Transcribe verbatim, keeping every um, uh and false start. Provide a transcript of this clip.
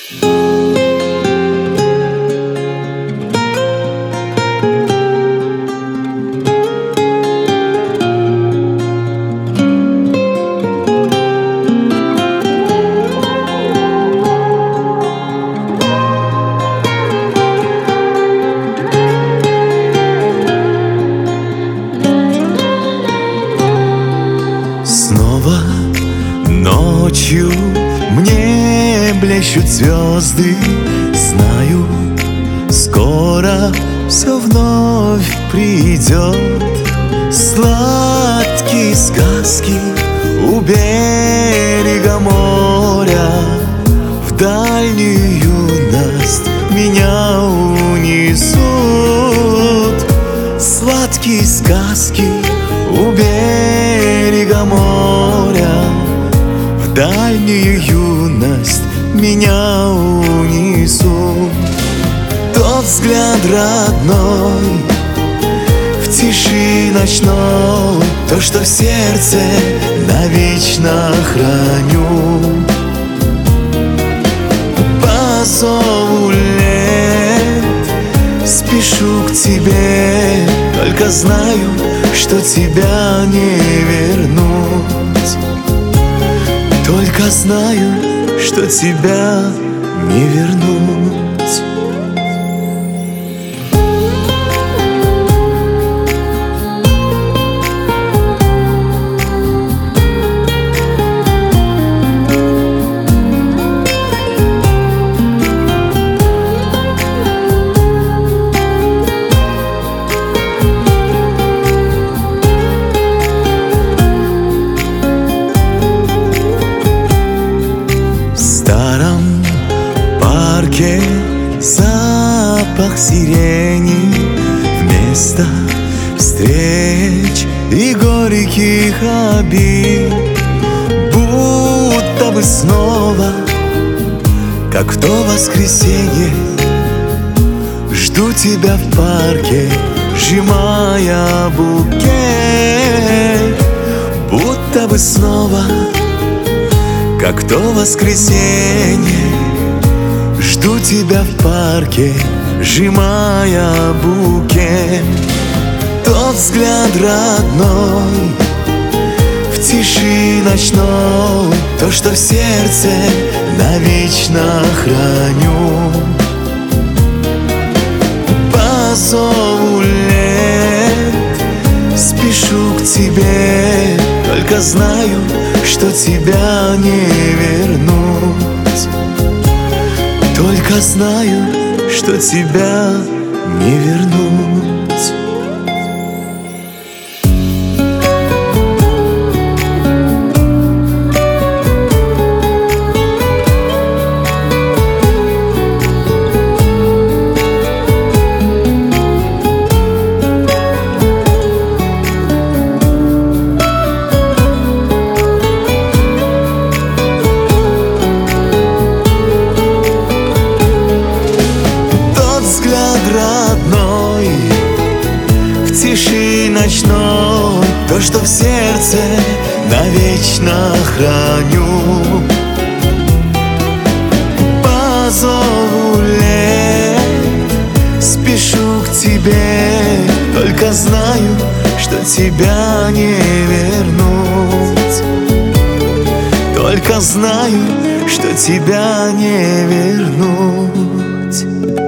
Снова ночью мне блещут звезды. Знаю, скоро все вновь придет. Сладкие сказки у берега моря в дальнюю юность меня унесут. Сладкие сказки у берега моря в дальнюю юность меня унесут. Тот взгляд родной в тиши ночной, то, что в сердце навечно храню. По зову лет спешу к тебе, только знаю, что тебя не вернуть. Только знаю, что тебя не вернуть. Запах сирени вместо встреч и горьких обид, будто бы снова, как в то воскресенье, жду тебя в парке, сжимая букет. Будто бы снова, как в то воскресенье, жду тебя в парке, сжимая букет. Тот взгляд родной в тиши ночной, то, что в сердце навечно храню. По зову лет спешу к тебе, только знаю, что тебя не вернуть. Только знаю, что тебя не вернуть. Родной в тиши ночной, то, что в сердце навечно храню. По зову лет спешу к тебе, только знаю, что тебя не вернуть. Только знаю, что тебя не вернуть.